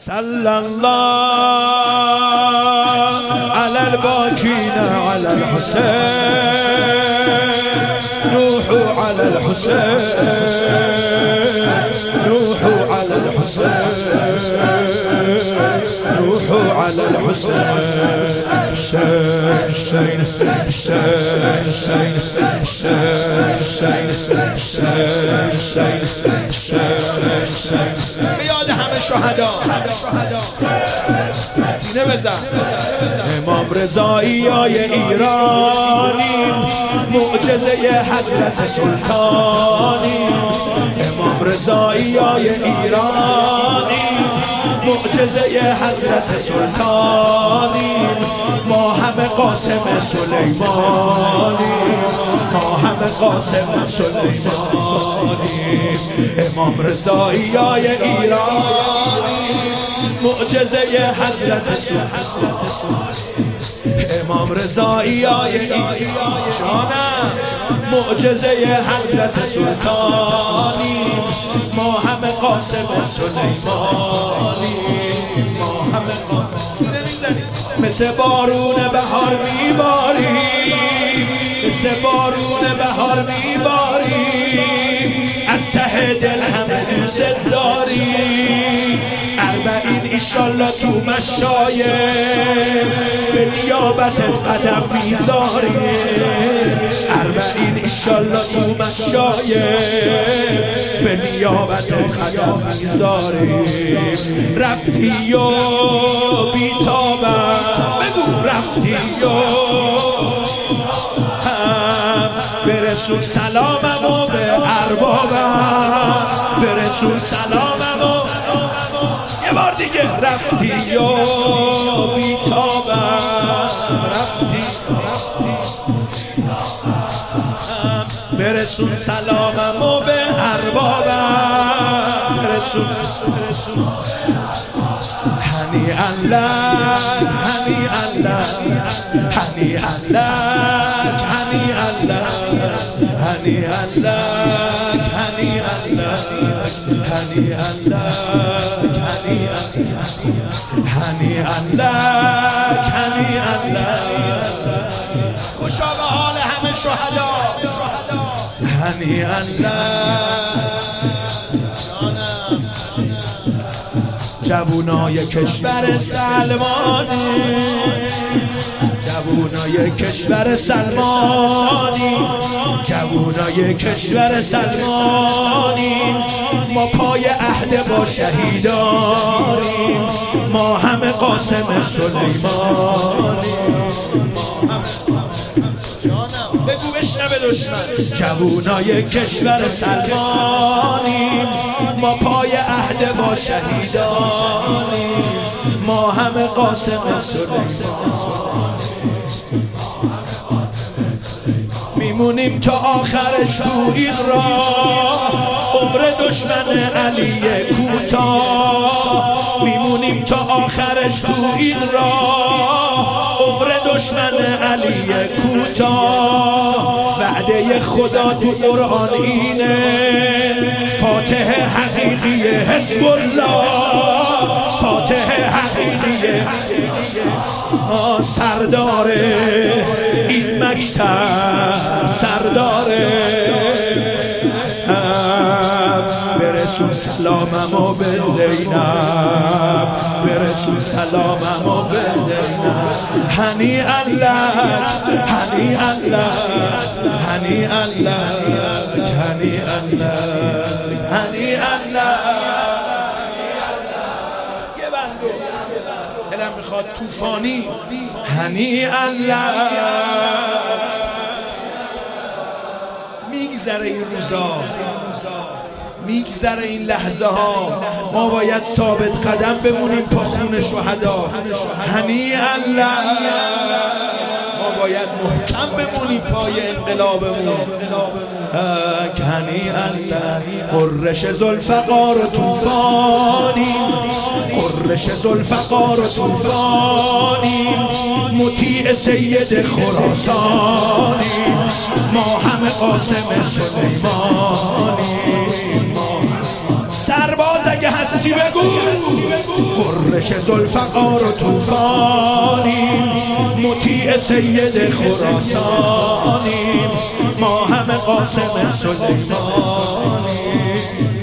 صلی الله علی الباکین علی الحسین نوحوا علی الحسین نوحوا علی الحسین نوحوا علی الحسین حسین بیاد همه شهدا سینه بزن امام رضاییای ایرانی معجزه حضرت سلطانی امام رضاییای ایرانی معجزه حضرت سلطانی ما همه قاسم سلیمانی ما همه قاسم سلیمانی امام رضاییای ایرانی معجزه حضرت امام رضاییای جانم معجزه حضرت سلطانی ما همه قاسم سلیمانی ما همه مثل بارون بهار میباری مثل بارون بهار میباری از ته دل همه دوست داری اربعین ایشالله تو مشایخ به نیابت قدم میذاری اربعین ایشالله تو مشایخ به نیابت قدم میذاری رفتی و بیتابم بگو رفتی و برسون سلامم و به اربابم برسون سلامم و یه بار دیگه رفتی و بیتابم رفتی برسون سلامم و به اربابم برسون هنیئا لک هنیئا لک هنیئا لک هنیئا لک هنیئا لک هنیئا لک هنیئا لک هنیئا لک هنیئا لک خوشا به حال همه شهدا هنیئا لک جوونای کشور سلمانی جوونای کشور سلمانی جوونای کشور سلمانی ما پای عهد با شهیدانیم ما همه قاسم سلیمانی بگو بشنوه دشمن جوونای کشور سلمانیم ما پای عهد با شهیدانیم ما همه قاسم سلیمانی میمونیم تا آخرش تو این راه عمر دشمن علی کوتاه میمونیم تا آخرش تو این راه عمر دشمن علی کوتاه وعده خدا تو قرآن اینه فاتح حقیقی حزب الله فاتح حقیقی سرداره این مکتب سرداره برسون سلامم و به زینب برسون سلامم و به زینب هنیئا لک هنیئا لک هنیئا لک هنیئا لک هنیئا لک یه بندو دلم میخواد طوفانی هنیئا لک میگذره این روزا میگذره این لحظه ها ما باید ثابت قدم بمونیم پا خون شهدا هنیئا لک ما باید محکم بمونیم پای انقلابمون هنیئا لک قرش ذوالفقار و طوفانی قرش ذوالفقار و طوفانی مطیع سید خراسانی ما همه قاسم سلیمانی سرباز اگه هستی بگو قریش ذوالفقار و طوفانیم، مطیع سید خراسانیم، ما همه قاسم سلیمانیم.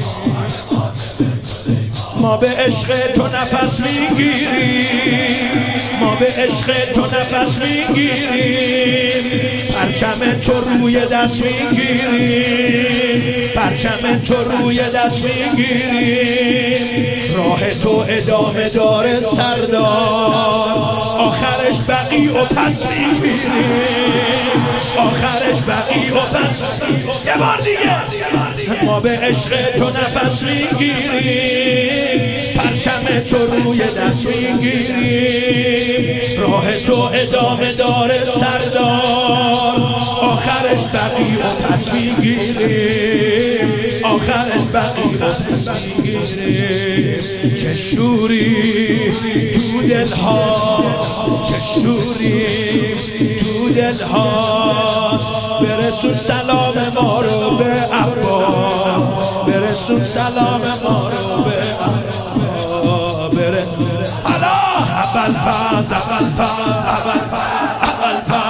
ما به عشق تو نفس میگیریم، ما به عشق تو نفس میگیریم، پرچم تو روی دست میگیریم، پرچم تو روی دست میگیریم. راه تو ادامه داره سردار، آخرش بقیع و پس میگیریم، آخرش بقیع و پس. یه بار دیگه. ما به عشق تو نفس میگیریم، پرچم تو روی دست میگیریم، راه تو ادامه داره سردار، آخرش بقیع و پس میگیریم، آخرش بقیع و پس میگیریم. چه شوری تو دلها، چه شوری تو دلها، برسون سلام ما رو به عباس، برسون سلام ما رو به عباس. حالا اول فاز، اول فاز، اول فاز، اول فاز.